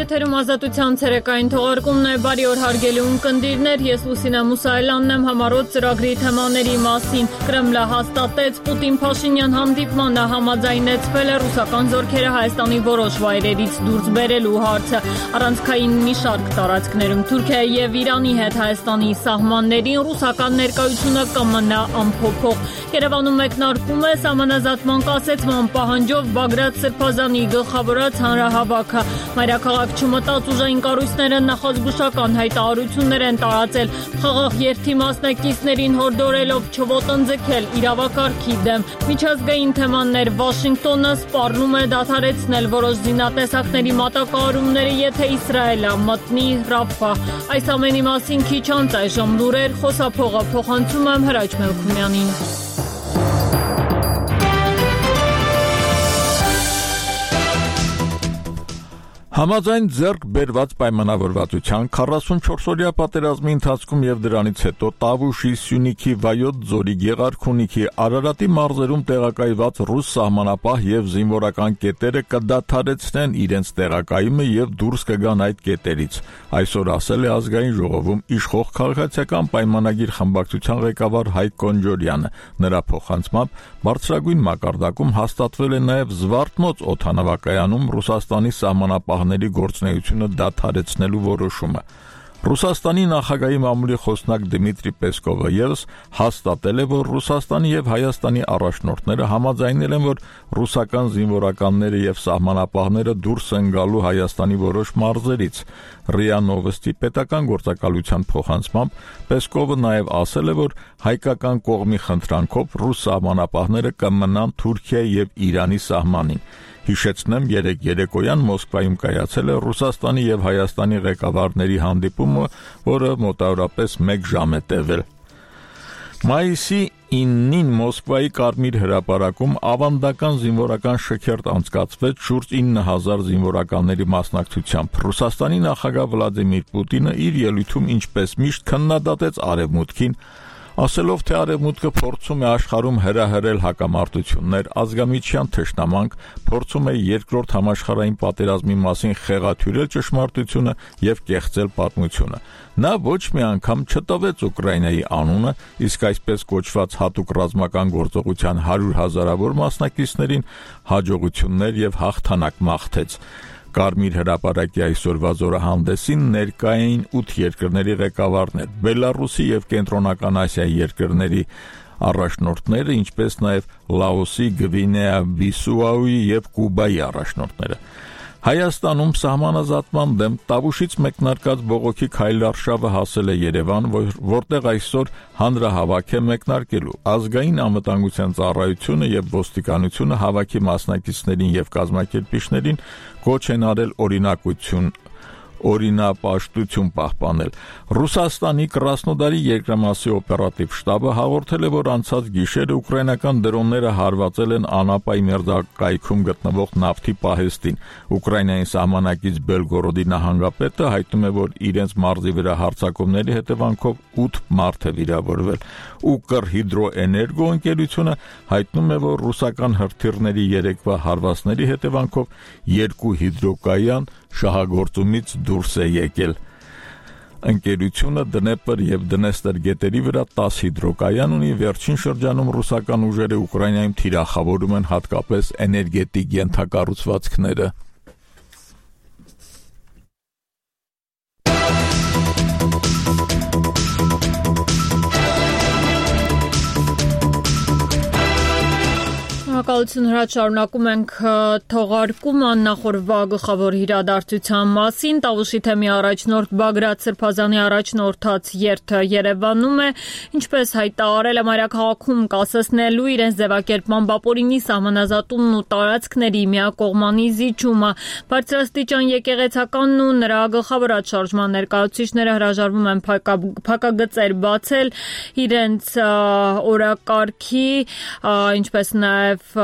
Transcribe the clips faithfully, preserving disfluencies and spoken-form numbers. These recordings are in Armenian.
Եթերում ազատության ցերեկային թողարկումն է, բարի օր հարգելի ունկնդիրներ, ես Լուսինե Մուսայելյանն եմ համառոտ ծրագրի թեմաների մասին։ Կրեմլը հաստատեց Պուտին-Փաշինյան հանդիպմանը, համաձայնեցվել է ռուսական զորքերը Հայաստանի որոշ վայրերից դուրս բերելու հարցը։ Առանցքային մի շարք տարածքներում Թուրքիայի եւ Իրանի հետ Հայաստանի սահմաններին ռուսական ներկայությունը կմնա անփոփոխ։ Երևանում մեկնարկում է սահմանազատման կասեցման պահանջով Բագրատ Սրբազանի գլխավորած հանրահավաքը։ Մայրաքաղաք չմտած ուժային կառույցները նախազգուշական հայտարարություններ են տարածել, խաղաղ երթի մասնակիցներին հորդորելով չոտնձգել իրավակարգի դեմ։ Միջազգային թեմաներ Վաշինգտոնը սպառնում է դադարեցնել որոշ զինատեսակների մատակարարումները, եթե Իսրայելը մտնի Ռաֆահ։ Այս ամենի մասին քիչ անց այժմ լուրեր, խոսափողը փոխանցում եմ Հրաչ Մելքումյանին։ Համաձայն ձեռք բերված պայմանավորվածության քառասունչորսօրյա պատերազմի ընթացքում եւ դրանից հետո Տավուշի, Սյունիքի, Վայոց ձորի, Գեղարքունիքի, Արարատի մարզերում տեղակայված ռուս սահմանապահ եւ զինվորական կետերը կդադարեցնեն իրենց տեղակայումը եւ դուրս կգան այդ կետերից։ Այսօր ասել է ազգային ժողովում իշխող քաղաքացիական պայմանագիր խմբակցության ղեկավար Հայկ Կոնջորյանը։ Նրա փոխանցմամբ բարձրագույն մակարդակում հաստատվել է նաեւ Զվարթնոց օդանավակայանում Ռուսաստանի սահմանապահների գործունեությունը դադարեցնելու որոշումը։ Ռուսաստանի նախագահի մամուլի խոսնակ Դմիտրի Պեսկովը ևս հաստատել է, որ Ռուսաստանի եւ Հայաստանի առաջնորդները համաձայնել են, որ ռուսական զինվորականները եւ սահմանապահները դուրս են գալու Հայաստանի որոշ մարզերից։ ՌԻԱ Նովոստի պետական գործակալության փոխանցմամբ Պեսկովը նաեւ ասել է, որ հայկական կողմի խնդրանքով ռուս սահմանապահները կմնան Թուրքիայի եւ Իրանի սահմանին։ Հիշեցնեմ, երեկ երեկոյան Մոսկվայում կայացել է Ռուսաստանի եւ Հայաստանի ղեկավարների հանդիպումը, որը մոտավորապես մեկ ժամ է տևել։ Մայիսի իննին Մոսկվայի Կարմիր հրապարակում ավանդական զինվորական շքերթ անցկացվեց շուրջ ինը հազար զինվորականների մասնակցությամբ։ Ռուսաստանի նախագահ Վլադիմիր Պուտինը իր ելույթում ինչպես միշտ քննադատեց Արևմուտքին, ասելով, թե Արևմուտքը փորձում է աշխարհում հրահրել հակամարտություններ, ազգամիջյան թշնամանք, փորձում է երկրորդ համաշխարհային պատերազմի մասին խեղաթյուրել ճշմարտությունը եւ կեղծել պատմությունը։ Նա ոչ մի անգամ չտվեց Ուկրաինայի անունը, իսկ այսպես կոչված հատուկ ռազմական գործողության հարյուր հազարավոր մասնակիցներին հաջողություններ եւ հաղթանակ մաղթեց։ Կարմիր հրապարակի այսօրվա զորահանդեսին ներկա էին ութ երկրների ղեկավարներ, Բելարուսի եւ Կենտրոնական Ասիայի երկրների առաջնորդները, ինչպես նաեւ Լաոսի, Գվինեա, Բիսուաուի եւ Կուբայի առաջնորդները։ Հայաստանում սահմանազատման դեմ Տավուշից մեկնարկած բողոքի քայլարշավը հասել է Երևան, որտեղ այսօր հանրահավաք է մեկնարկելու։ Ազգային անվտանգության ծառայությունը եւ ոստիկանությունը հավաքի մասնակիցներին եւ կազմակերպիչներին կոչ են արել օրինակություն օրինապաշտություն պահպանել։ Ռուսաստանի Կրասնոդարի երկրամասի օպերատիվ շտաբը հաղորդել է, որ անցած գիշերը ուկրաինական դրոնները հարվածել են Անապայի մերձակայքում գտնվող նավթի պահեստին։ Ուկրաինայի սահմանակից Բելգորոդի նահանգապետը հայտնում է, որ իրենց մարզի վրա հարձակումների հետևանքով ութ մարդ է վիրավորվել։ Ուկր հիդրոէներգո ընկերությունը հայտնում է, որ ռուսական հրթիռների երեկվա հարվածների հետևանքով երկու հիդրոկայան շահագործումից դուրս է եկել։ Ընկերությունը Դնեպր եւ Դնեստր գետերի վրա տասը հիդրոկայան ունի, վերջին շրջանում ռուսական ուժերը Ուկրաինայում թիրախավորում են հատկապես էներգետիկ ենթակառուցվածքները։ Շնորհակալություն Հրաչ, շարունակում ենք թողարկումը նախորդ գլխավոր իրադարձության մասին։ Տավուշի թեմի առաջնորդ Բագրատ Սրբազանի առաջնորդած երթը Երևանում է, ինչպես հայտարարել է մայրաքաղաքում կասեցնելու իրենց ձևակերպման ապօրինի սահմանազատումն ու տարածքների միակողմանի զիջումը։ Բարձրաստիճան եկեղեցականն ու նրա գլխավորած շարժման ներկայացուցիչները հրաժարվում են փակագծեր բացել իրենց օրակարգի, ինչպես նաև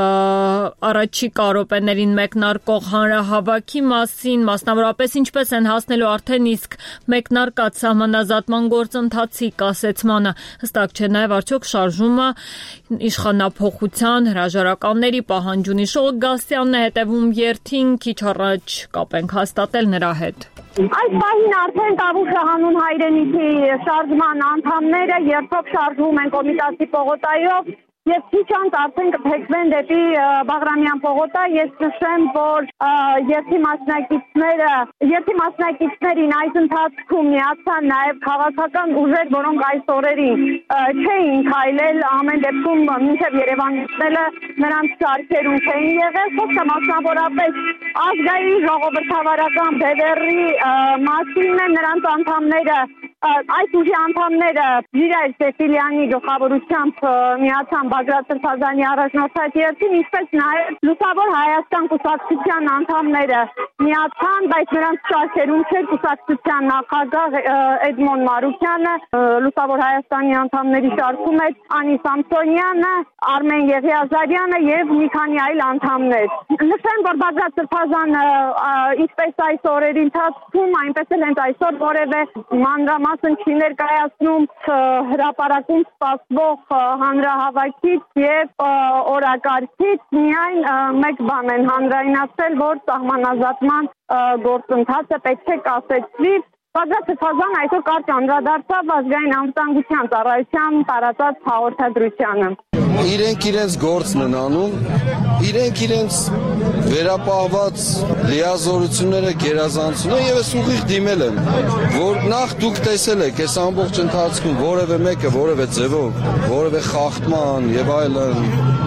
առաջի կարոպեներին մեկնարկող հանրահավաքի մասին, մասնավորապես ինչպես են հասնելու արդեն իսկ մեկնարկած սահմանազատման գործընթացի կասեցմանը, հստակ չէ նաև արդյոք շարժումը իշխանափոխության հրաժարականների պահանջ ունի։ Շողոք Գասյանն է հետևում երթին, քիչ առաջ կապ ենք հաստատել նրա հետ։ Այս պահին արդեն Տավուշը հանուն հայրենիքի շարժման անդամները երթով շարժվում են Կոմիտասի պողոտայով և քիչ անց արդեն կփեքվեն դեպի Բաղրամյան պողոտա։ Ես նշեմ, որ երթի մասնակիցները, երթի մասնակիցներին այս ընթացքում միացան նաև քաղաքական ուժեր, որոնք այս օրերին չէին քայլել, ամեն դեպքում մինչև Երևան մտնելը նրանց շարքերում չէին եղել։ Խոսքը մասնավորապես ազգային ժողովրդավարական բևեռի մասին է, նրանց անդամները այս ուժի անդամները Ժիրայր Սեֆիլյանի գլխավորությամբ միացան Բագրատ Սրբազանի առաջնորդած երթին, ինչպես նաև Լուսավոր Հայաստան կուսակցության անդամները միացան, բայց նրանց շարքերում չէր կուսակցության նախագահ Էդմոն Մարուկյանը, Լուսավոր Հայաստանի անդամների շարքում էր Անի Սամսոնյանը, Արմեն Եղիազարյանը և մի քանի այլ անդամներ։ Նշեմ, որ Բագրատ Սրբազանը ինչպես այս օրերի ընթացքում, այնպես էլ հենց այսօր որևէ մանրամասն չի ներկայացնում հրապարակում սպասվող հանրահավաքից և օրակարգից, միայն մեկ բան են հանրայնացրել, որ սահմանազատման գործընթացը պետք է կասեցվի։ Բագրատ Սրբազանը այսօր կարճ անդրադարձավ ազգային անվտանգության ծառայության տարածած հաղորդադրությանը։ Իրենք իրենց գործն են անում, իրենք իրենց վերապահված լիազորությունները գերազանցում են և ես ուղիղ դիմել եմ, որ նախ դուք տեսել եք այս ամբողջ ընթացքում որևէ մեկը որևէ ձևով, որևէ խախտման և այլն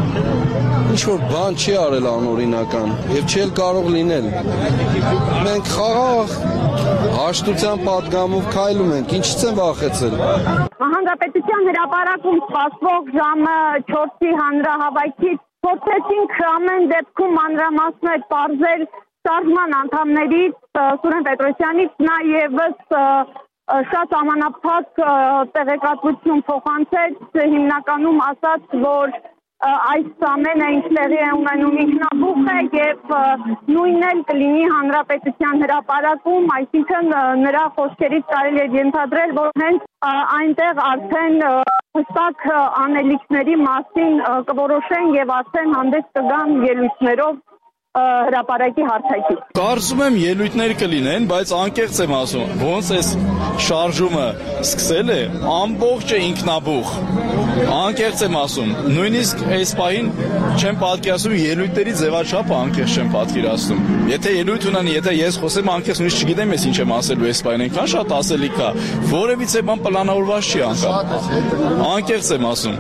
ինչ-որ բան չի արել անօրինական և չի կարող լինել։ Մենք խաղաղ հաշտության պատգամով քայլում ենք, ինչից են վախեցել։ Հանրապետության հրապարակում սպասվող ժամը չորսի հանրահավաքից փորձեցինք ամեն դեպքում մանրամասներ պարզել շարժման անդամներից Սուրեն Պետրոսյանից, նաև շատ ամանափակ տեղեկատվություն փոխանցեց, հիմնականում ասաց, որ այս ամենը ինչ տեղի է ունենում ինքնաբուխ է և նույնն էլ կլինի հանրապետության հրապարակում, այսինքն նրա խոսքերից կարելի է ենթադրել, որ հենց այնտեղ արդեն հստակ անելիքների մասին կորոշեն և արդեն հանդես կգան ելույթներով հրապարակի հարթակից։ Կարծում եմ ելույթներ կլինեն, բայց անկեղծ եմ ասում, ոնց էս շարժումը սկսել է, ամբողջը ինքնաբուխ։ Անկեղծ եմ ասում, նույնիսկ այս պահին չեմ պատկերացնում ելույթների ձևաչափը, անկեղծ չեմ պատկերացնում։ Եթե ելույթ ունենան, եթե ես խոսեմ անկեղծ, նույնիսկ չգիտեմ ես ինչ եմ ասելու այս պահին, այնքան շատ ասելիք կա, որևիցե բան պլանավորված չի անգամ։ Անկեղծ եմ ասում։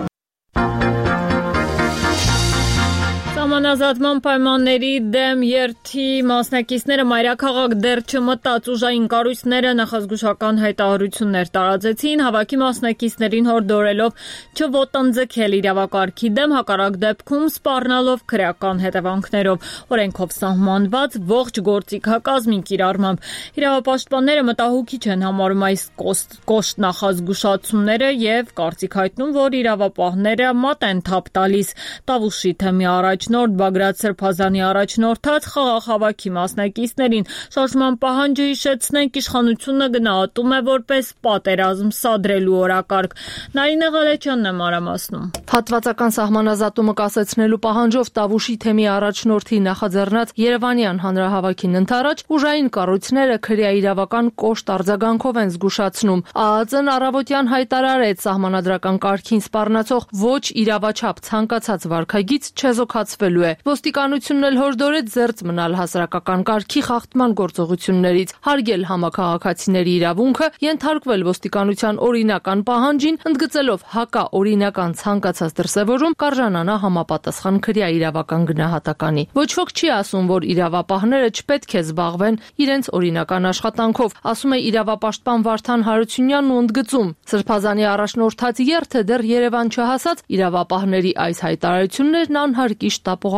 Սահմանազատման պայմանների դեմ երթի մասնակիցները մայրաքաղաք դեռ չմտած ուժային կառույցները նախազգուշական հայտարարություններ տարածեցին, հավաքի մասնակիցներին հորդորելով չոտնձգել իրավակարգի դեմ, հակառակ դեպքում սպառնալով քրեական հետևանքներով, օրենքով սահմանված ողջ գործիքակազմի կիրառմամբ։ Իրավապաշտպանները մտահոգիչ են համարում այս կոշտ նախազգուշացումները և կարծիք հայտնում, որ իրավապահները մատ են թափ տալիս Տավուշի թեմի առաջնորդ Բագրատ Սրբազանի առաջնորդած խաղաղ հավաքի մասնակիցներին շարժման պահանջը հիշեցնենք իշխանությունը գնահատում է որպես պատերազմ սադրելու օրակարգ։ Նարինե Ղալեչյանն է մանրամասնում։ Հատվածական սահմանազատումը կասեցնելու պահանջով Տավուշի թեմի առաջնորդի նախաձեռնած Երևանյան հանրահավաքին ընթരാճ ուժային կառույցները քրեաիրավական կոշտ արձագանքով են զգուշացնում։ ԱԱԾ-ն առավոտյան հայտարարեց սահմանադրական կարգին սպառնացող ոչ իրավաչափ ցանկացած վարքագիծ չեզոքացվելու է։ Ոստիկանությունն էլ հորդորեց զերծ մնալ հասարակական կարգի խախտման գործողություններից, հարգել համաքաղաքացիների իրավունքը, ենթարկվել ոստիկանության օրինական պահանջին, ընդգծելով հակաօրինական ցանկացած դրսևորում կարժանանա համապատասխան քրեաիրավական գնահատականի։ Ոչ ոք չի ասում, որ իրավապահները չպետք է զբաղվեն իրենց օրինական աշխատանքով, ասում է իրավապաշտպան Վարդան Հարությունյանն ու ընդգծում. Սրբազանի առաջնորդած երթը դեռ Երևան չհասած իրավապահների այս հայտարարություններն անհարկի շտապողական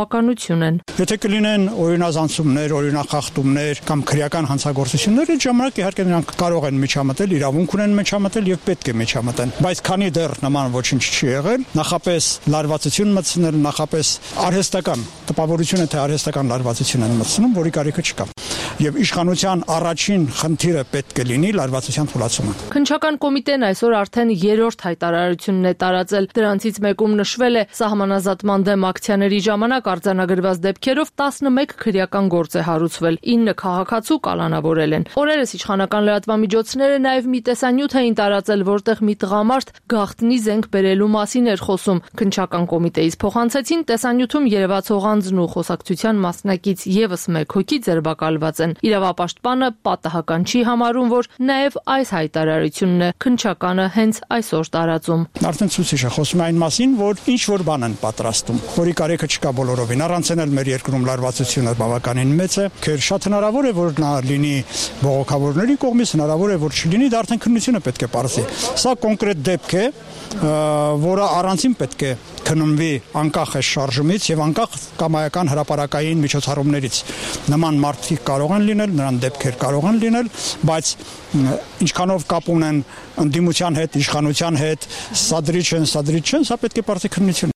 գրոհականություն են։ Եթե կլինեն օրինազանցումներ, օրինախախտումներ կամ քրեական հանցագործություններ, այդ ժամանակ իհարկե նրանք կարող են միջամտել, իրավունք ունեն միջամտել եւ պետք է միջամտեն։ Բայց քանի դեռ նման ոչինչ չի եղել, նախապես լարվածություն մտցնել, նախապես արհեստական տպավորությունը թե արհեստական լարվածություն են մտցնում, որի կարիքը չկա։ Եվ իշխանության առաջին խնդիրը պետք է լինի լարվածության թույլատումը։ Քննչական կոմիտեն այսօր արդեն երրորդ հայտարարությունն է տարածել։ Դրանցից մեկում նշվել է սահմանազատման դեմ ակցիաների ժամանակ արձանագրված դեպքերով տասնմեկ քրեական գործ է հարուցվել, ինը քաղաքացու կալանավորել են։ Օրերս իշխանական լրատվամիջոցները նաև մի տեսանյութ էին տարածել, որտեղ մի տղամարդ գաղտնի զենք բերելու մասին էր խոսում։ Քննչական կոմիտեից փոխանցեցին տեսանյութում երևացող անձն ու խոսակցության մասնակից եւս մեկ հոգի ձերբակալված են։ Իրավապաշտպանը պատահական չի համարում, որ նաև այս հայտարարությունն է քննչականը հենց այսօր տարածում։ Արդեն ցույց է խոսում այն մասին, որ ինչ որ բան են պատրաստում, որի կարիքը չկա բոլորովին։ Առանց էլ մեր երկրում լարվածությունը բավականին մեծ է։ Քեր շատ հնարավոր է, որ նա լինի բողոքավորների կողմից, հնարավոր է, որ չլինի, դա արդեն քննությունը պետք է պարզի։ Սա կոնկրետ դեպք է, որը առանցին պետք է քննվի անկախ է շարժումից եւ անկախ կամայական հրապարակային միջոցառումներից։ Նման մարդիկ կարող են լինել, նրան դեպքեր կարող են լինել, բայց ինչքանով կապ ունեն ընդդիմության հետ, իշխանության հետ, սադրիչ են, սադրիչ չեն, սա պետք է պարզի քննություն։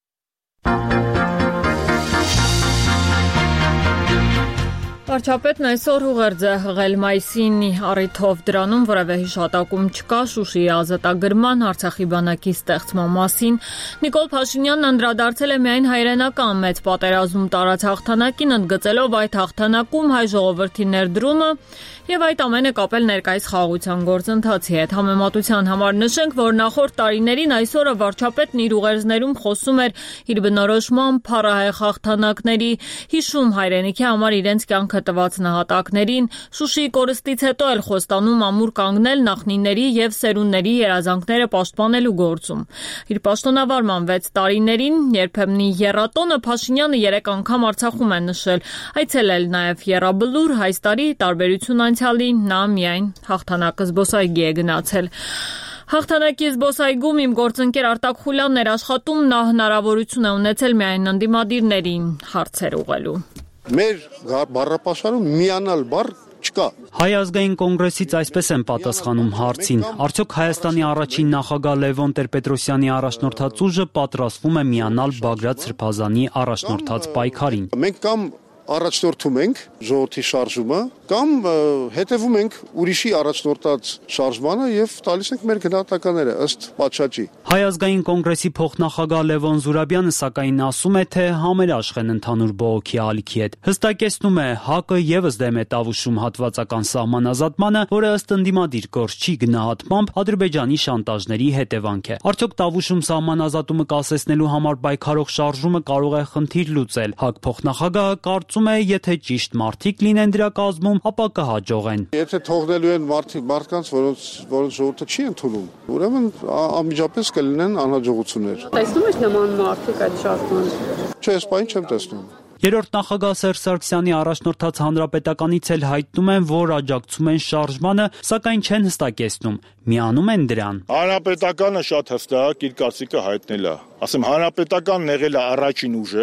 Վարչապետն այսօր ուղերձ է հղել մայիսինի առիթով դրանում որևէ հիշատակում չկա Շուշիի ազատագրման Արցախի բանակի ստեղծման մասին։ Նիկոլ Փաշինյանն անդրադարձել է միայն հայրենական մեծ պատերազմում տարած հաղթանակին, ընդգծելով այդ հաղթանակում հայ ժողովրդի ներդրումը եւ այդ ամենը կապել ներկայիս խաղաղության գործընթացի հետ։ Համեմատության համար նշենք, որ նախորդ տարիներին այսօրը վարչապետն իր ուղերձներում խոսում էր իր բնորոշմամբ փառահեղ հաղթանակների, հիշում հայրենիքի համար իրենց կյանքը տված նահատակներին, Շուշիի կորստից հետո էլ խոստանում ամուր կանգնել նախնիների եւ սերունդների երազանքները պաշտպանելու գործում։ Իր պաշտոնավարման վեց տարիներին երբեմնի եռատոնը Փաշինյանը երեք անգամ Արցախում է նշել, այցելել նաեւ Եռաբլուր, այս տարի տարբերություն անցյալի նա միայն հաղթանակը զբոսայգի է գնացել։ Հաղթանակի զբոսայգում իմ գործընկեր Արտակ Խուլյանն էր աշխատում, նա հնարավորություն է ունեցել միայն ընդդիմադիրներին հարցեր ուղղելու։ Մեր բառապաշարում միանալ բառ չկա։ Հայ ազգային կոնգրեսից այսպես են պատասխանում հարցին. արդյոք Հայաստանի առաջին նախագահ Լևոն Տեր-Պետրոսյանի առաջնորդած ուժը պատրաստվում է միանալ Բագրատ Սրբազանի առաջնորդած պայքարին։ Մենք կամ առաջնորդում ենք ժողովրդի շարժումը, կամ հետևում ենք ուրիշի առաջնորդած շարժմանը եւ տալիս ենք մեր գնահատականները ըստ պատշաճի։ Հայ ազգային կոնգրեսի փոխնախագահ Լևոն Զուրաբյանը սակայն ասում է, թե համերաշխ են ընդհանուր բողոքի ալիքի հետ։ Հստակեցնում է, ՀԱԿ-ը եւս դեմ է տավուշում հատվածական սահմանազատմանը, որը ըստ ընդդիմադիր գործչի գնահատմամբ Ադրբեջանի շանտաժների հետևանք է։ Արդյոք տավուշում սահմանազատումը կասեցնելու համար պայքարող շարժումը կարող է խնդիր լուծել։ ՀԱԿ փոխնախագահը կարծում է, եթե ճիշտ մարդիկ լինեն դրա կազմում, ապա կհաջողեն։ Եթե թողնելու են մարդիկ, մարդկանց, որոնց որոնց ժողովուրդը չի ընդունում, ուրեմն անմիջապես կլինեն անհաջողություններ։ Տեսնում եք նման մարդիկ այդ շարժմանը։ Չէ, այս բանը չեմ տեսնում։ Երրորդ նախագահ Սերժ Սարգսյանի առաջնորդած հանրապետականից էլ հայտնում են, որ աջակցում են շարժմանը, սակայն չեն հստակեցնում, միանում են դրան։ Հանրապետականը շատ հստակ իր կարծիքը հայտնել է։ Ասեմ, հանրապետականն եղել է առաջին ուժը,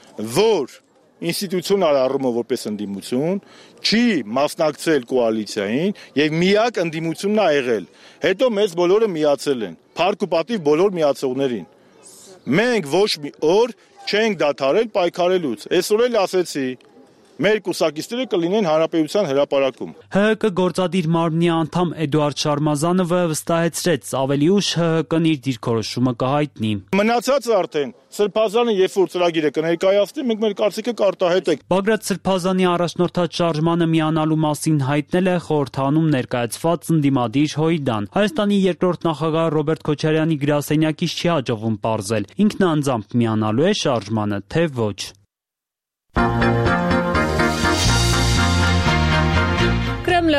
որ ինստիտուցիոնալ առումով որպես ընդդիմություն չի մասնակցել կոալիցիային եւ միակ ընդդիմությունն է եղել։ Հետո մեզ բոլորը միացել են, փառք ու պատիվ բոլոր միացողներին։ Մենք ոչ մի օր չենք դադարել պայքարելուց։ Այսօր էլ ասեցի, մեր կուսակիցները կլինեն հանրապետության հրապարակում։ ՀՀԿ գործադիր մարմնի անդամ Էդուարդ Շարմազանովը վստահեցրեց, ավելի ուշ ՀՀԿ-ն իր դիրքորոշումը կհայտնի։ Մնացածը արդեն Սրբազանը երբ որ ծրագիրը կներկայացնի, մենք մեր կարծիքը կարտահայտենք։ Բագրատ Սրբազանի առաջնորդած շարժմանը միանալու մասին հայտնել է խորհրդանում ներկայացված ընդդիմադիր Հույդան։ Հայաստանի երկրորդ նախագահ Ռոբերտ Քոչարյանի գրասենյակից չի հաջողվում պարզել, ինքն անձամբ միանալու է շարժմանը, թե ոչ։ Կրեմլը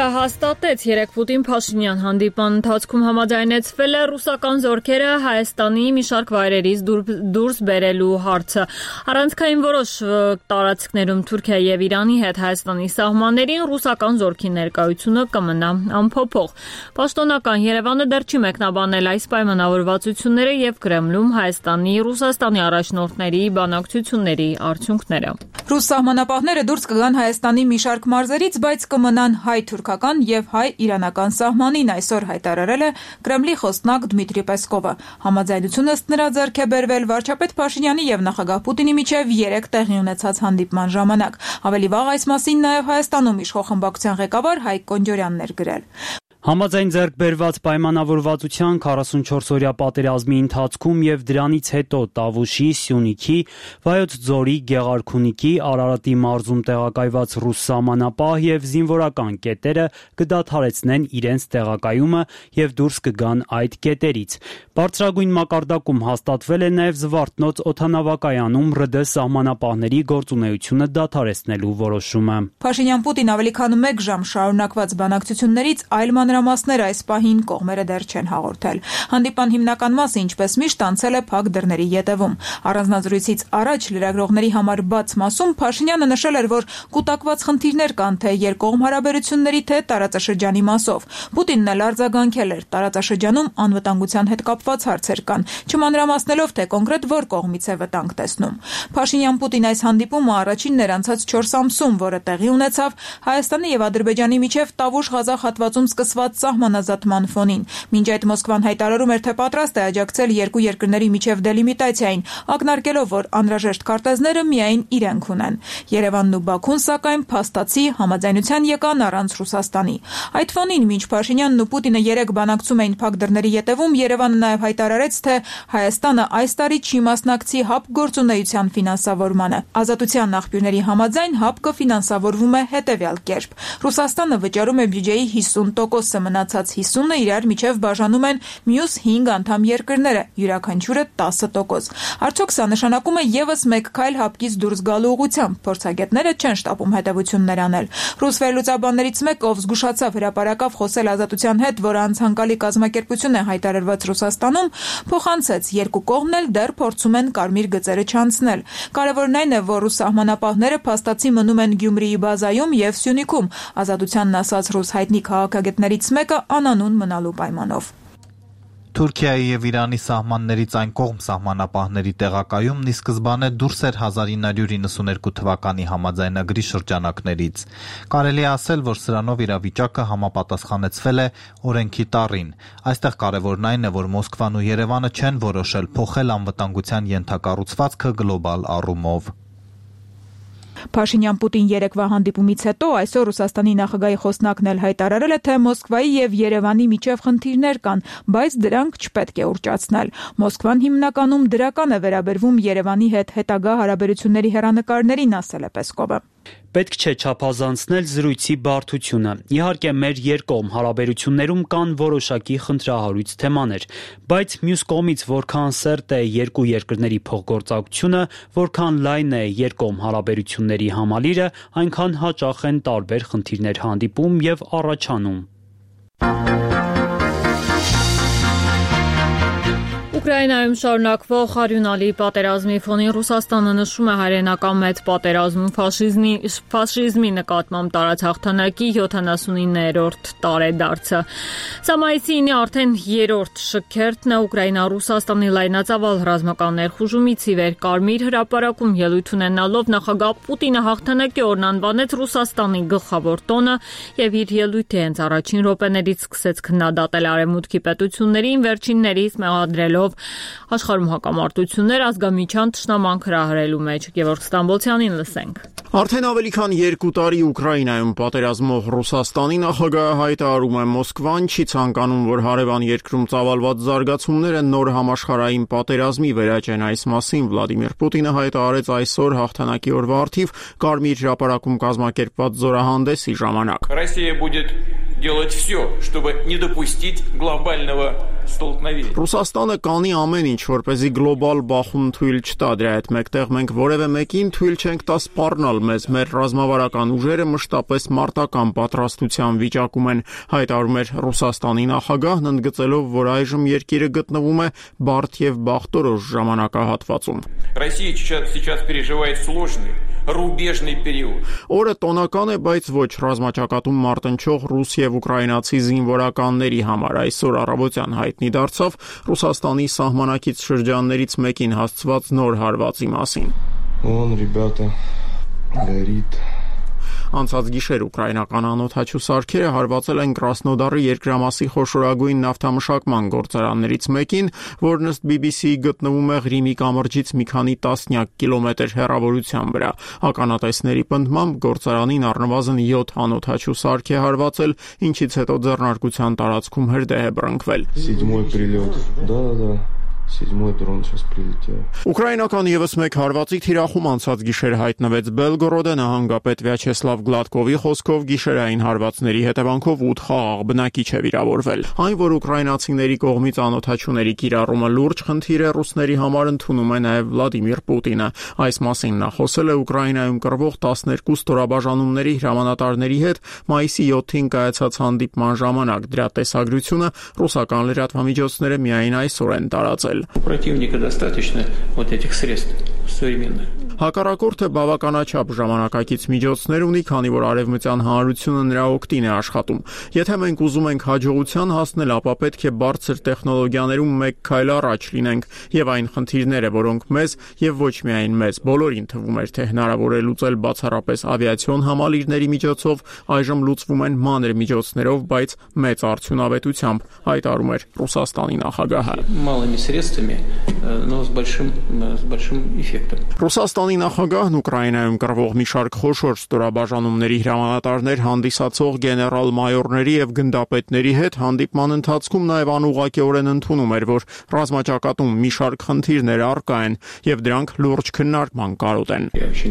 հաստատեց երեկ Պուտին-Փաշինյան հանդիպման ընթացքում համաձայնեցվել է ռուսական զորքերը Հայաստանի մի շարք վայրերից դուրս բերելու հարցը։ Առանցքային որոշ տարածքներում Թուրքիայի եւ Իրանի հետ Հայաստանի սահմաններին ռուսական զորքի ներկայությունը կմնա անփոփոխ։ Պաշտոնական Երևանը դեռ չի մեկնաբանել այս պայմանավորվածությունները եւ Կրեմլում Հայաստանի, Ռուսաստանի առաջնորդների բանակցությունների արդյունքները։ Ռուս սահմանապահները դուրս կգան Հայաստանի մի շարք մարզերից, բայց կմնան հայ-թուրքական եւ հայ-իրանական սահմանին, այսօր հայտարարել է Կրեմլի խոսնակ Դմիտրի Պեսկովը։ Համաձայնությունը ըստ նրա ձեռք է բերվել վարչապետ Փաշինյանի եւ նախագահ Պուտինի միջև երեկ տեղի ունեցած հանդիպման ժամանակ։ Ավելի վաղ այս մասին նաեւ Հայաստանում իշխող խմբակցության ղեկավար Հայկ Կոնջորյանն էր գրել։ Համաձայն ձեռք բերված պայմանավորվածության քառասունչորս-օրյա պատերազմի ընթացքում եւ դրանից հետո Տավուշի, Սյունիքի, Վայոց ձորի, Գեղարքունիքի, Արարատի մարզում տեղակայված ռուս սահմանապահ եւ զինվորական կետերը կդադարեցնեն իրենց տեղակայումը եւ դուրս կգան այդ կետերից։ Բարձրագույն մակարդակում հաստատվել է նաեւ Զվարթնոց օդանավակայանում ՌԴ սահմանապահների գործունեությունը դադարեցնելու որոշումը։ Փաշինյան-Պուտին ավելի քան մեկ ժամ շարունակված բանակցություններից այլ մանրամասներ այս պահին կողմերը դեռ չեն հաղորդել։ Հանդիպան հիմնական մասը, ինչպես միշտ, անցել է փակ դռների ետևում։ Առանձնազրույցից առաջ լրագրողների համար բաց մասում Փաշինյանը նշել էր, որ կուտակված խնդիրներ կան թե երկկողմ հարաբերությունների, թե տարածաշրջանի մասով։ Պուտինն էլ արձագանքել էր, տարածաշրջանում անվտանգության հետ կապված հարցեր կան, չմանրամասնելով, թե կոնկրետ որ կողմից է վտանգ տեսնում։ Փաշինյան-Պուտին այս հանդիպումը առաջինն էր անցած չորս ամսում, որը տեղի ունեցավ Հայաստանի եւ Ադրբեջանի միջև Տավուշ-Ղազախ հատվածում սկսված սահմանազատման ֆոնին։ Մինչ այդ Մոսկվան հայտարարում էր, թե պատրաստ է աջակցել երկու երկրների միջև դելիմիտացիային, ակնարկելով, որ անհրաժեշտ քարտեզները միայն իրենք ունեն։ Երևանն ու Բաքուն, սակայն, փաստացի համաձայնության եկան առանց Ռուսաստանի։ Այդ ֆոնին, մինչ Փաշինյանն ու Պուտինը երեք բանակցում էին փակ դռների ետևում, Երևանը նաև հայտարարեց, թե Հայաստանը այս տարի չի մասնակցի ՀԱՊԿ գործունեության ֆինանսավորմանը։ Ազատության աղբյուրների համաձայն ՀԱՊԿ-ը ֆինանսավորվում է հետևյալ կերպ. Ռուսաստանը վճարում է բյուջեի հիսուն տոկոսը, մնացած հիսունը իրար միջև բաժանում են մյուս հինգ անդամ երկրները, յուրաքանչյուրը տասը տոկոս։ Արդյոք սա նշանակում է եւս մեկ քայլ ՀԱՊԿ-ից դուրս գալու ուղղությամբ։ Փորձագետները չեն շտապում հետևություններ անել։ Ռուս վերլուծաբաններից մեկը, ով զգուշացավ հրապարակավ խոսել Ազատության հետ, որ անցանկալի կազմակերպություն է հայտարարված Ռուսաստանում, փոխանցեց, երկու կողմն էլ դեռ փորձում են կարմիր գծերը չանցնել։ Կարևորն այն է, որ ռուս սահմանապահները փաստացի մնում են Գյումրիի բազայում եւ Սյունիքում։ Ազատությանն ասած ռուս հայտնի քաղաքագետներից մեկը անանուն մնալու պայմանով։ Թուրքիայի եւ Իրանի սահմաններից այն կողմ սահմանապահների տեղակայումն ի սկզբանե դուրս էր հազար ինը հարյուր իննսուներկու թվականի համաձայնագրի շրջանակներից։ Կարելի է ասել, որ սրանով իրավիճակը համապատասխանեցվել է օրենքի տառին։ Այստեղ կարևորն այն է, որ Մոսկվան ու Երևանը չեն որոշել փոխել անվտանգության ենթակառուցվածքը գլոբալ առումով։ Փաշինյան-Պուտին երեկվա հանդիպումից հետո այսօր Ռուսաստանի նախագահի խոսնակն էլ հայտարարել է, թե Մոսկվայի եւ Երևանի միջև խնդիրներ կան, բայց դրանք չպետք է ուռճացնել։ Մոսկվան հիմնականում դրական է վերաբերվում Երևանի հետ հետագա հարաբերությունների հեռանկարներին, ասել է Պեսկովը։ Պետք չէ չափազանցնել զրույցի բարդությունը։ Իհարկե, մեր երկկողմ հարաբերություններում կան որոշակի խնդրահարույց թեմաներ, բայց մյուս կողմից որքան սերտ է երկու երկրների փոխգործակցությունը, որքան լայն է երկկողմ հարաբերությունների համալիրը, այնքան հաճախ են տարբեր խնդիրներ հանդիպում եւ առաջանում։ Ուկրաինայում շարունակվող արյունալի պատերազմի ֆոնին Ռուսաստանը նշում է հայրենական մեծ պատերազմում ֆաշիզմի, ֆաշիզմի նկատմամբ տարած հաղթանակի յոթանասունիններորդ տարեդարձը։ Սա մայիսի ինը արդեն երրորդ շքերթն է Ուկրաինա-Ռուսաստանի լայնածավալ ռազմական ներխուժումից ի վեր։ Կարմիր հրապարակում ելույթ ունենալով նախագահ Պուտինը հաղթանակի օրն անվանեց Ռուսաստանի գլխավոր տոնը եւ իր ելույթը հենց առաջին րոպեներից սկսեց քննադատել արևմուտքի պետություններին, վերջիններից մեղադրելով աշխարհում հակամարտություններ ազգամիջյան թշնամանք հրահրելու մեջ։ Գևորգ Ստամբոլցյանին լսենք։ Արդեն ավելի քան երկու տարի Ուկրաինայում պատերազմող Ռուսաստանի նախագահը հայտարարում է Մոսկվան չի ցանկանում, որ հարևան երկրում ծավալված զարգացումները նոր համաշխարհային պատերազմի վերաճեն։ Այս մասին Վլադիմիր Պուտինը հայտարարեց այսօր հաղթանակի օրվա առթիվ Կարմիր հրապարակում կազմակերպված զորահանդեսի ժամանակ։ делать все, чтобы не допустить глобального столкновения. Ռուսաստանը կանի ամեն ինչ, որպեսզի գլոբալ բախում թույլ չտա, դրա հետ մեկտեղ մենք որևէ մեկին թույլ չենք տա սպառնալ մեզ, մեր ռազմավարական ուժերը մշտապես մարտական պատրաստության վիճակում են, հայտարարում էր Ռուսաստանի նախագահն, ընդգծելով, որ այժմ երկիրը գտնվում է բարդ եւ բախտորոշ ժամանակահատվածում։ Россия сейчас переживает сложный ռուբեժնի պերիոդ։ Օրը տոնական է, բայց ոչ ռազմաճակատում մարտնչող ռուս եւ ուկրաինացի զինվորականների համար այսօր առավոտյան հայտնի դարձավ Ռուսաստանի սահմանակից շրջաններից մեկին հասցված նոր հարվածի մասին։ Вон, ребята, горит. Անցած գիշեր ուկրաինական անօդաչու սարքերը հարվածել են Կրասնոդարի երկրամասի խոշորագույն նավթամշակման գործարաններից մեկին, որն ըստ բի բի սի-ի գտնվում է Ղրիմի կամրջից մի քանի տասնյակ կիլոմետր հեռավորության վրա։ Ականատեսների պնդմամբ գործարանին առնվազն յոթ անօդաչու սարք է հարվածել, ինչից հետո ձեռնարկության տարածքում հրդեհ է բռնկվել։ Седьмой прилет. Да-да-да. Седьмой дрон сейчас прилетел. Ուկրաինական եւս մեկ հարվածի թիրախում անցած գիշեր հայտնվեց Բելգորոդը նահանգապետ Վյաչեսլավ Գլադկովի խոսքով գիշերային հարվածների հետևանքով ութ խաղաղ բնակիչ է վիրավորվել։ Այն, որ ուկրաինացիների կողմից անօդաչուների կիրառումը լուրջ խնդիր է ռուսների համար, ընդունում է նաեւ Վլադիմիր Պուտինը։ Այս մասին նա խոսել է Ուկրաինայում կռվող տասներկու ստորաբաժանումների հրամանատարների հետ մայիսի յոթին կայացած հանդիպման ժամանակ։ Դրա տեսագրությունը ռուսական լրատվամիջոցները միայն այսօր են տարածել։ У противника достаточно вот этих средств современных. Հակառակորդը բավականաչափ ժամանակակից միջոցներ ունի, քանի որ արևմտյան հանրությունը նրա օգտին է աշխատում։ Եթե մենք ուզում ենք հաջողության հասնել, ապա պետք է բարձր տեխնոլոգիաներում մեկ քայլ առաջ լինենք, եւ այն խնդիրները, որոնք մեզ եւ ոչ միայն մեզ բոլորին թվում էր, թե հնարավոր է լուծել բացառապես ավիացիոն համալիրների միջոցով, այժմ լուծվում են մանր միջոցներով, բայց մեծ արդյունավետությամբ, հայտարարում էր Ռուսաստանի նախագահը։ Малыми средствами, но с большим с большим эффектом. Ռուսաստանի նախագահն Ուկրաինայում կռվող մի շարք խոշոր ստորաբաժանումների հրամանատարներ հանդիսացող գեներալ-մայորների եւ գնդապետների հետ հանդիպման ընթացքում նաեւ անուղղակիորեն ընդունում էր, որ ռազմաճակատում մի շարք խնդիրներ առկա են եւ դրանք լուրջ քննարկման կարոտ են։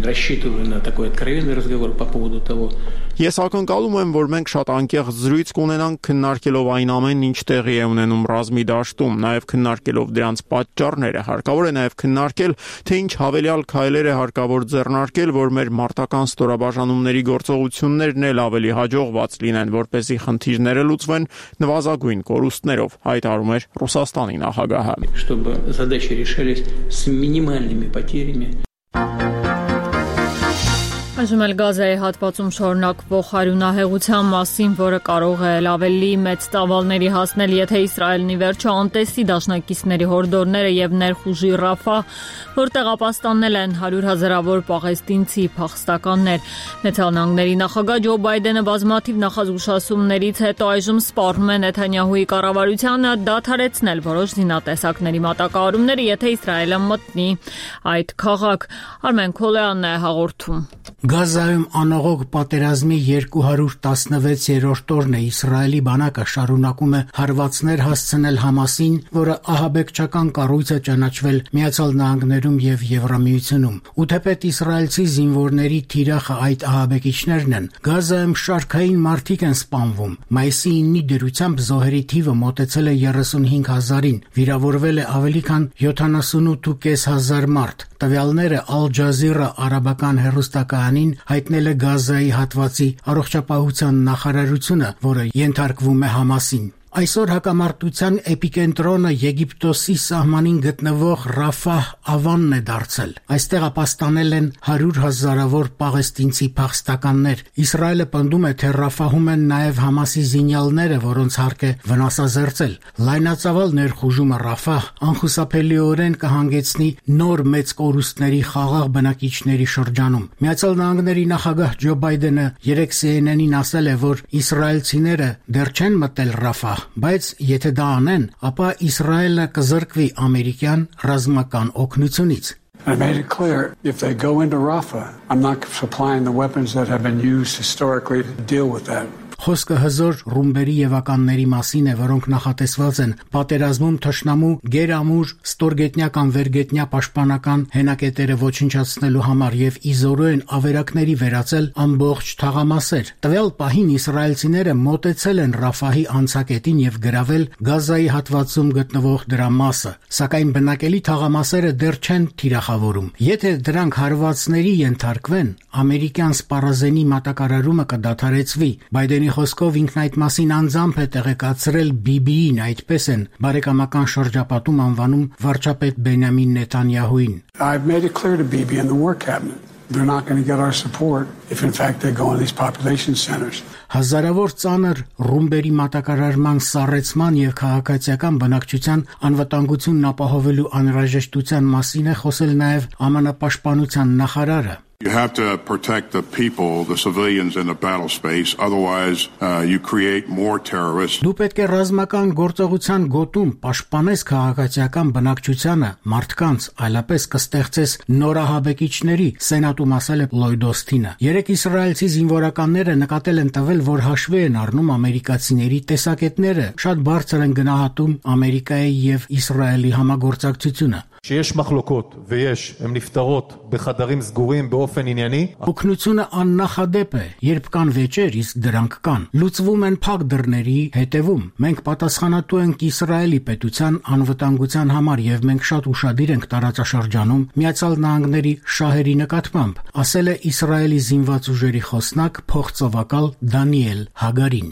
Ես ակնկալում եմ, որ մենք շատ անկեղծ զրույց կունենանք քննարկելով այն ամենն, ինչ տեղի է ունենում ռազմի դաշտում, նաեւ քննարկելով դրանց պատճառները։ Հարկավոր է նաեւ քննարկել, թե ինչ հավելյալ քայլեր է հարկավոր ձեռնարկել, որ մեր մարտական ստորաբաժանումների գործողություններն էլ ավելի հաջողված լինեն, որպեսզի խնդիրները լուծվեն նվազագույն կորուստներով, հայտարարում էր Ռուսաստանի նախագահը։ Чтобы задачи решались с минимальными потерями. Այժմ էլ Գազայի հատվածում շարունակվող հարյունահեղության մասին, որը կարող է ավելի մեծ ծավալների հասնել, եթե Իսրայելն ի վերջո անտեսի դաշնակիցների հորդորները եւ ներխուժի Ռաֆահ, որտեղ ապաստանել են հարյուր հազարավոր պաղեստինցի փախստականներ։ Միացյալ Նահանգների նախագահ Ջո Բայդենը բազմաթիվ նախազգուշացումներից հետո այժմ սպառնում է Նեթանյահուի կառավարությանը դադարեցնել որոշ զինատեսակների մատակարարումները, եթե Իսրայելը մտնի այդ քաղաք։ Արմեն Քոլեանն է հաղորդում։ Գազայում անողոք պատերազմի երկու հարյուր տասնվեցերորդ օրն է Իսրայելի բանակը շարունակում է հարվածներ հասցնել Համասին, որը ահաբեկչական կառույց է ճանաչվել Միացյալ Նահանգներում եւ Եվրամիությունում։ Ու թեպետ իսրայելցի զինվորների թիրախը այդ ահաբեկիչներն են, Գազայում շարքային մարդիկ են սպանվում։ Մայիսի իննի դրությամբ զոհերի թիվը մոտեցել է երեսունհինգ հազարին, վիրավորվել է ավելի քան յոթանասունութ հազար պասնհինգ մարդ։ Տվյալները Al Jazeera արաբական հեռուստակայանին հայտնել է Գազայի հատվածի առողջապահության նախարարությունը, որը ենթարկվում է Համասին։ Այսօր հակամարտության էպիկենտրոնը Եգիպտոսի սահմանին գտնվող Ռաֆահ ավանն է դարձել։ Այստեղ ապաստանել են հարյուր հազարավոր պաղեստինցի փախստականներ։ Իսրայելը պնդում է, թե Ռաֆահում են նաև Համասի զինյալները, որոնց հարկ է վնասազերծել։ Լայնածավալ ներխուժումը Ռաֆահ անխուսափելիորեն կհանգեցնի նոր մեծ կորուստների խաղաղ բնակիչների շրջանում։ Միացյալ Նահանգների նախագահ Ջո Բայդենը երեկ C N N-ին ասել է, որ իսրայելցիները դեռ չեն մտել Ռաֆահ, բայց եթե դա անեն, ապա Իսրայելը կզրկվի ամերիկյան ռազմական օգնությունից։ I made it clear, if they go into Rafah, I'm not supplying the weapons that have been used historically to deal with that. Խոսքը հզոր ռումբերի եւ ականների մասին է, որոնք նախատեսված են պատերազմում թշնամու գերամուր, ստորգետնյա կամ վերգետնյա պաշտպանական հենակետերը ոչնչացնելու համար եւ իզորու են ավերակների վերածել ամբողջ թաղամասեր։ Տվյալ պահին իսրայելցիները մոտեցել են Ռաֆահի անցակետին եւ գրավել Գազայի հատվածում գտնվող դրա մասը, սակայն բնակելի թաղամասերը դեռ չեն թիրախավորում։ Եթե դրանք հարվածների ենթարկվեն, ամերիկյան սպառազենի մատակարարումը կդադարեցվի։ Բայդենի խոսքով ինքն այդ մասին անձամբ է տեղեկացրել բի բի ին, այդպես են բարեկամական շրջապատում անվանում վարչապետ Բենյամին Նեթանյահուին։ I've made it clear to Bibi and the war cabinet. They're not going to get our support if in fact they go in these population centers. Հազարավոր ծանր ռումբերի մատակարարման սառեցման եւ քաղաքացիական բնակչության անվտանգությունն ապահովելու անհրաժեշտության մասին է խոսել նաեւ է մ ն պաշտպանության նախարարը։ You have to protect the people, the civilians in the battle space, otherwise uh, you create more terrorists. Դու պետք է ռազմական գործողության գոտում պաշտպանես քաղաքացիական բնակչությանը, մարդկանց, այլապես կստեղծես նորահաբեկիչների, սենատում ասել է Լոյդ Օսթինը։ Երեք իսրայելցի զինվորականները նկատել են տվել, որ հաշվի են առնում ամերիկացիների տեսակետները, շատ բարձր են գնահատում Ամերիկայի եւ Իսրայելի համագործակցությունը։ שיש מחלוקות ויש, הן נפתרות בחדרים סגורים באופן ענייני. Օգնությունը աննախադեպ է, երբ կան վեճեր, իսկ դրանք կան։ Լուծվում են փակ դռների հետևում։ Մենք պատասխանատու ենք Իսրայելի պետության անվտանգության համար եւ մենք շատ ուշադիր ենք տարածաշրջանում Միացյալ Նահանգների շահերի նկատմամբ, ասել է Իսրայելի զինված ուժերի խոսնակ փոխծովակալ Դանիել Հագարին։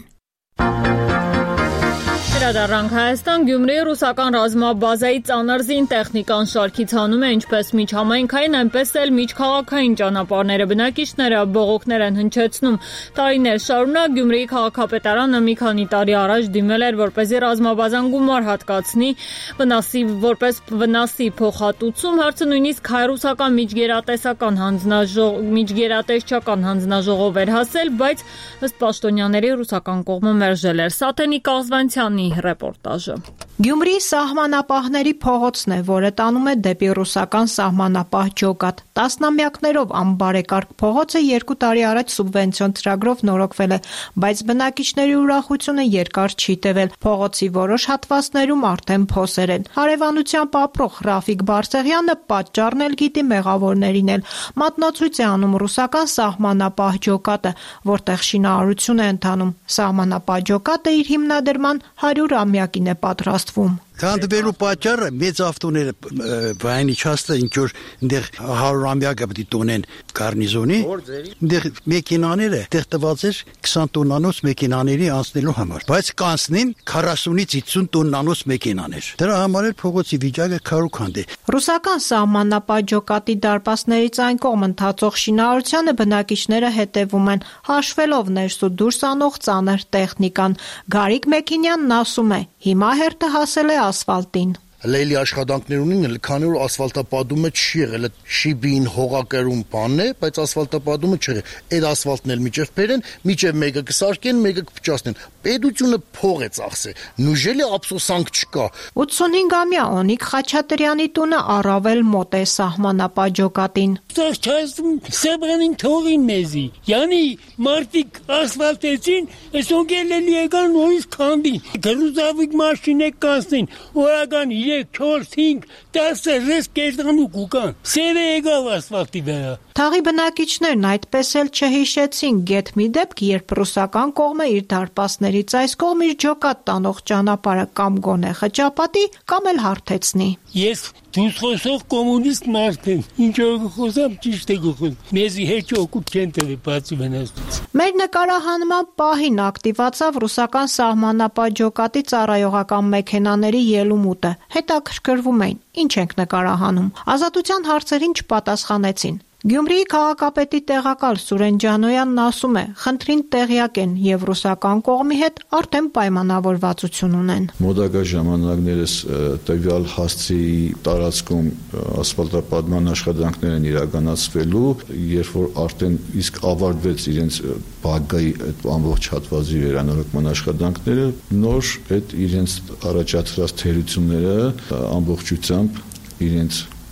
Վերադառնանք Հայաստան, Գյումրիի ռուսական ռազմաբազայի ծանր զին տեխնիկան շարքից հանում է ինչպես միջհամայնքային, այնպես էլ միջքաղաքային ճանապարհները, բնակիչները բողոքներ են հնչեցնում։ Տարիներ շարունակ Գյումրիի քաղաքապետարանը մի քանի տարի առաջ դիմել էր, որպեսզի ռազմաբազան գումար հատկացնի վնասի որպես վնասի փոխհատուցում, հարցը նույնիսկ հայ-ռուսական միջգերատեսական հանձնաժող միջգերատեսչական հանձնաժողով էր հասել, բայց ըստ պաշտոնյաների ռուսական կողմը մերժել էր։ Սաթենի Կազվանցյանի ռեպորտաժը։ Գյումրիի սահմանապահների փողոցն է, որը տանում է դեպի ռուսական սահմանապահ ջոկատ։ Տասնամյակներով անբարեկարգ փողոցը երկու տարի առաջ սուբվենցիոն ծրագրով նորոգվել է, բայց բնակիչների ուրախությունը երկար չի տևել։ Փողոցի որոշ հատվածներում արդեն փոսեր են։ Հարևանությամբ ապրող Ռաֆիկ Բարսեղյանը պատճառն էլ գիտի, մեղավորներին էլ։ Մատնացույց է անում ռուսական սահմանապահ ջոկատը, որտեղ շինարարություն է ընթանում։ Սահմանապահ ջոկատը իր հիմնադրման հարյուրամյակին է պատրաստվում։ Քանդվելու պատճառը մեծ ավտոները վայնի չաստը ինչ որ այնտեղ հարյուրամյակը պետք է տոնեն գարնիզոնի, այնտեղ մեքենաները տեղ տված էր քսան տոննանոց մեքենաների անցնելու համար, բայց կանցնին քառասունից հիսուն տոննանոց մեքենաներ։ Դրա համար էլ փողոցի վիճակը քարուքանդ է։ Ռուսական սահմանապահ ջոկատի դարպասներից այն կողմ ընթացող շինարարությանը բնակիչները հետևում են, հաշվելով ներս ու դուրս անող ծանր տեխնիկան։ Գարիկ Մեքինյանն ասում է, հիմա հերթը հասել է ասֆալտին։ Լեյլի աշխատանքներ ունին, քանի որ ասֆալտապատումը չի եղել, շիբին հողակերում բանն է, բայց ասֆալտապատումը չի եղել։ Այդ ասֆալտն էլ միջև բերեն, միջև մեկը կսարքեն, մեկը կփճացնեն։ Պետությունը փող է ծախսել։ Նուժելի ափսոսանք չկա։ ութսունհինգամյա Օնիկ Խաչատրյանի տունը առավել մոտ է սահմանապահ ջոկատին։ Ծախսում սեբրանին թողին մեզի։ Յանի մարտիկ ասֆալտեցին, այսօգել էլի եկան նորից քանդին։ Գրուզավիկ մաշինե կանցնին, օրական չորս հինգ տասը ռես կերտանու կուկան, սեր է եկավ ասվալտի վրա։ Թաղի բնակիչներն այդպես էլ չհիշեցին գետ մի դեպք, երբ ռուսական կողմը իր դարպասներից այս կողմ իր ջոկատ տանող ճանապարհը կամ գոնե խճապատի, կամ էլ հարթեցնի։ Ես դուս խոսող կոմունիստ մարդ եմ, ինչ որ խոսամ ճիշտ է գխոս, մեզի հետ օգուտ չեն տվել բացի վնասից։ Մեր նկարահանման պահին ակտիվացավ ռուսական սահմանապահ ջոկատի ծառայողական մեքենաների ելումուտը։ Հետաքրքրվում էին, ինչ ենք նկարահանում։ Ազատության հարցերին չպատասխանեցին։ Գյումրիի քաղաքապետի տեղակալ Սուրեն Ջանոյանն ասում է, խնդրին տեղյակ են եւ ռուսական կողմի հետ արդեն պայմանավորվածություն ունեն։ Մոդակա ժամանակներս տվյալ հասցի տարածքում ասֆալտապատման աշխատանքներ են իրականացվելու, երբ որ արդեն իսկ ավարտվեց իրենց բակայի այդ ամբողջ հատվածի վերանորոգման աշխատանքները, նոր այդ իրենց առաջացրած թերությունները ամբողջությամբ իրենց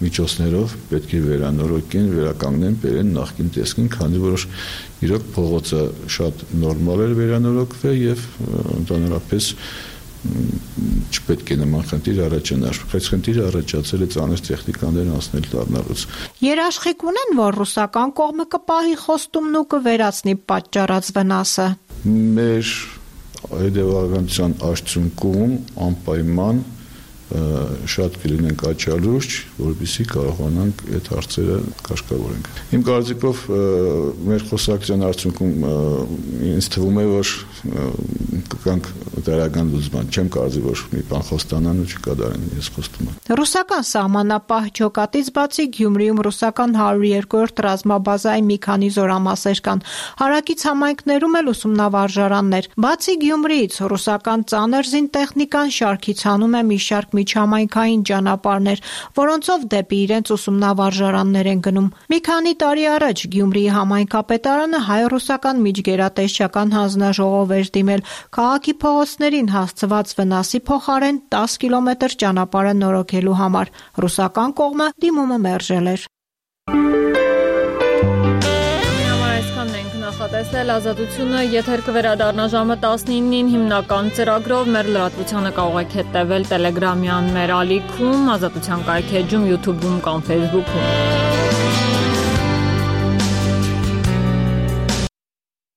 միջոցներով պետք է վերանորոգեն, վերականգնեն, բերեն նախկին տեսքին, քանի որ իրոք փողոցը շատ նորմալ էր վերանորոգվել եւ ընդհանրապես չպետք է նման խնդիր առաջանար։ Այս խնդիրը առաջացել է ծանր տեխնիկաներ անցնել դառնալուց։ Երաշխիք ունեն, որ ռուսական կողմը կպահի խոստումն ու կվերացնի պատճառած վնասը։ Մեր հետևականության արդյունքում անպայման շատ կլինենք աչալուրջ, որովհետեւ կարողանանք այդ հարցերը կարգավորենք։ Իմ կարծիքով մեր խոսակցության արդյունքում ինձ թվում է, որ կանք դարական լուծման, չեմ կարծի, որ մի բան խոստանան ու չկատարեն ես խոստումը։ Ռուսական սահմանապահ ջոկատից բացի Գյումրիում ռուսական հարյուր երկրորդ ռազմաբազայի մի քանի զորամասեր կան։ Հարակից համայնքներում էլ ուսումնավարժարաններ։ Բացի Գյումրիից ռուսական ծանր զինտեխնիկան շարքից հանում է մի շարք միջհամայնքային ճանապարհներ, որոնցով դեպի իրենց ուսումնավարժարաններ են գնում։ Մի քանի տարի առաջ Գյումրիի համայնքապետարանը հայ-ռուսական միջգերատեսչական հանձնաժողով էր դիմել քաղաքի փողոցներին հասցված վնասի փոխարեն տասը կիլոմետր ճանապարհը նորոգելու համար։ Ռուսական կողմը դիմումը մերժել էր։ Նախատեսել ազատությունը եթեր կվերադառնա ժամը տասնինին հիմնական ծրագրով մեր լրատվությանը կարող եք հետևել Telegram-յան մեր ալիքում, ազատության կայքեջում, YouTube-ում կամ Facebook-ում։